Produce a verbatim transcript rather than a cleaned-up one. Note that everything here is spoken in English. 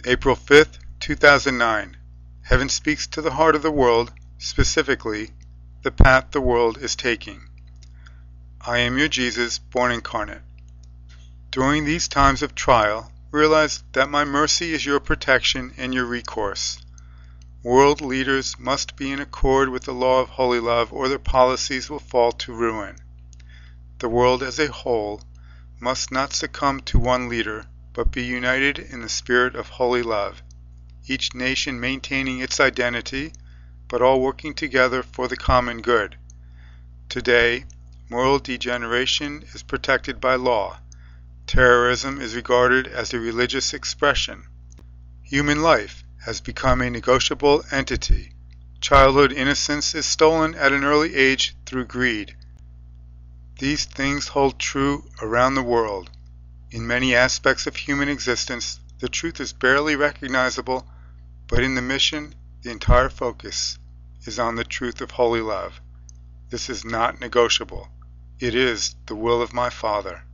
April fifth, two thousand nine. Heaven speaks to the heart of the world, specifically, the path the world is taking. I am your Jesus, born incarnate. During these times of trial, realize that my mercy is your protection and your recourse. World leaders must be in accord with the law of holy love, or their policies will fall to ruin. The world as a whole must not succumb to one leader, but be united in the spirit of holy love, each nation maintaining its identity, but all working together for the common good. Today, moral degeneration is protected by law. Terrorism is regarded as a religious expression. Human life has become a negotiable entity. Childhood innocence is stolen at an early age through greed. These things hold true around the world. In many aspects of human existence, the truth is barely recognizable, but in the mission, the entire focus is on the truth of holy love. This is not negotiable. It is the will of my Father.